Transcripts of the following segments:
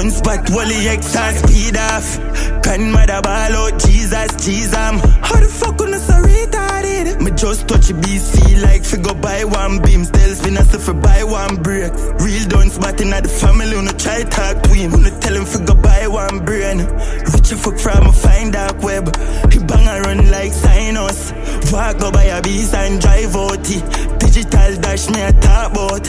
Gunspot, Wally X and speed off. Grandmother ball out, Jesus, how the fuck on us so retarded? Me just touch a BC like fi go buy one beam. Still spin us if buy one break. Real done spotting at the family, no try talk to him. No tell him fi go buy one brain. Rich a fuck from a fine dark web. He bang and run like Sinus. Walk go buy a beast and drive out it. Digital dash me a talk about.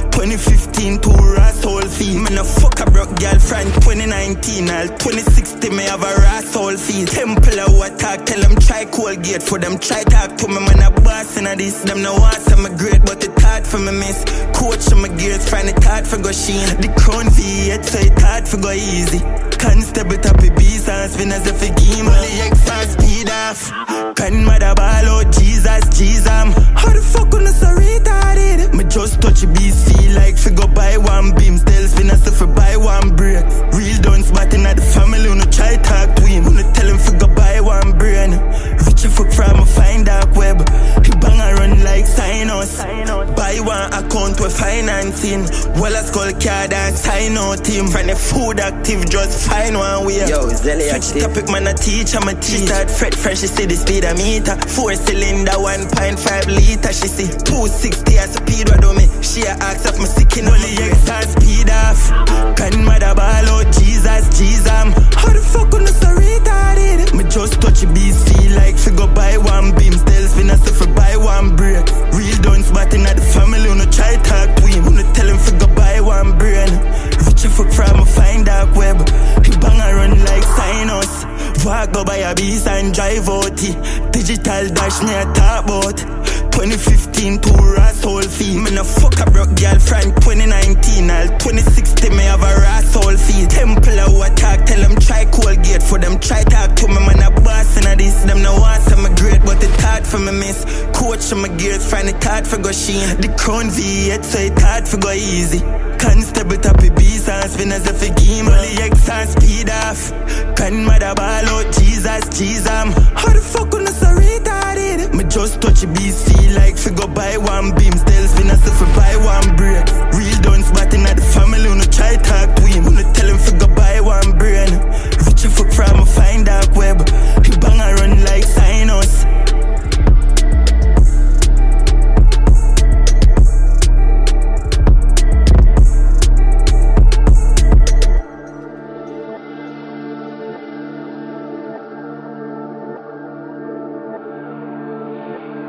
2015 to asshole fee. Me no fuck a broke girl friend 2019. All 2060 me have a asshole fee. Temple of what talk, tell them try Colgate. For them try talk to me, man a boss in a this. Them no want some great, but it hard for me miss. Coach on my gears, find it hard for go sheen. The crown V8, so it hard for go easy. Constable top a beast and spin as if a game. Only X and speed off. Grandmother ball out, Jesus, how the fuck on us so retarded? Me just touch a BC like fi go buy one beam. Still spin as if buy one break. Real done spotting at the family, no try talk to him. No tell him fi go buy one brain. Rich a fuck from a fine dark web. He bang and run like Sinus. Buy one account with financing. Well a skull card and sign out him. Find a food active, just find one way. Yo, Zelly Switch topic, man, I teach, I'm a teach. Start fret fresh, she see the speed of meter. 4-cylinder, 1.5 liter. She see 260 as speed, what do me? She a ask of my sick in only X and speed off. Grandmother ball out, Jesus, how the fuck on us so retarded? Me just touch a BC like fi go buy one beam. Still spin as if buy one break. Real done spotting at the family, no try talk to him. No tell him fi go buy one brain. Rich a fuck from a fine dark web. He bang and run like Sinus. Walk go buy a beast and drive out it. Digital dash me a talk about. 2015 to asshole fee. Me no fuck a broke girl friend 2019. All 2060 me have a asshole fee. Temple of what talk, tell them try Colgate. For them try talk to me, man a boss in a this. Them no want some great, but it hard for me miss. Coach on my gears, find it hard for go sheen. The crown V8, so it hard for go easy. Constable top a beast and spin as if a game. Only X and speed off. Grandmother ball out, Jesus, how the fuck on us so retarded? Me just touch a BC like fi go buy one beam.